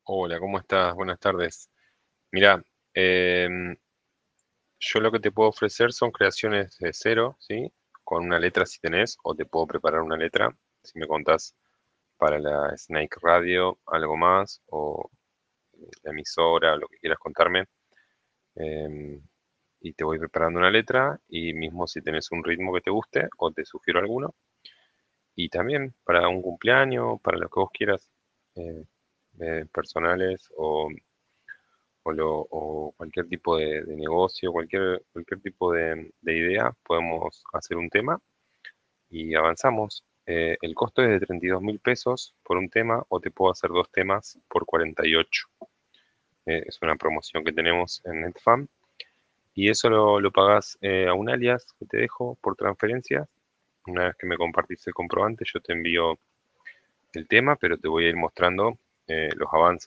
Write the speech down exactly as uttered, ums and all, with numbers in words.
Hola, ¿cómo estás? Buenas tardes. Mira, em, yo lo que te puedo ofrecer son creaciones de cero, ¿sí? Con una letra si tenés, o te puedo preparar una letra, si me contás para la Snake Radio algo más, o la emisora, lo que quieras contarme. em, y te voy preparando una letra, y mismo si tenés un ritmo que te guste, o te sugiero alguno. Y también para un cumpleaños, para lo que vos quieras, eh, eh, personales o o, lo- o cualquier tipo de, de negocio, cualquier, cualquier tipo de, de idea, podemos hacer un tema y avanzamos. Eh, el costo es de treinta y dos mil pesos por un tema, o te puedo hacer dos temas por cuarenta y ocho. Eh, es una promoción que tenemos en NetFam, y eso lo, lo pagás eh, a un alias que te dejo por transferencia. Una vez que me compartís el comprobante, yo te envío el tema, pero te voy a ir mostrando eh, los avances.